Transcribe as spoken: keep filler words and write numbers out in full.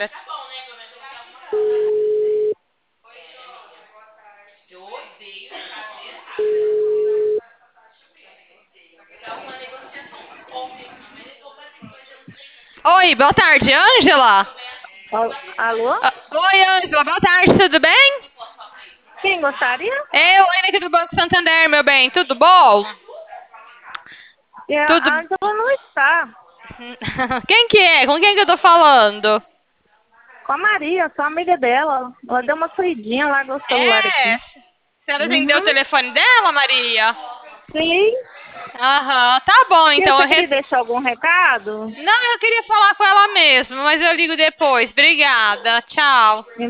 etcétera. Oi, boa tarde, Ângela. Al- Alô? Ah, Oi, Ângela, boa tarde, tudo bem? Quem gostaria? Eu, Ana aqui do Banco Santander, meu bem, tudo bom? E a Tudo. Ângela não está. Quem que é? Com quem que eu tô falando? Com a Maria, sou amiga dela. Ela deu uma saidinha, largou o celular É, aqui. você atendeu o Uhum. telefone dela, Maria? Sim. Aham, tá bom, E então você eu queria res... deixar algum recado? Não, eu queria falar com ela mesmo, mas eu ligo depois. Obrigada, tchau.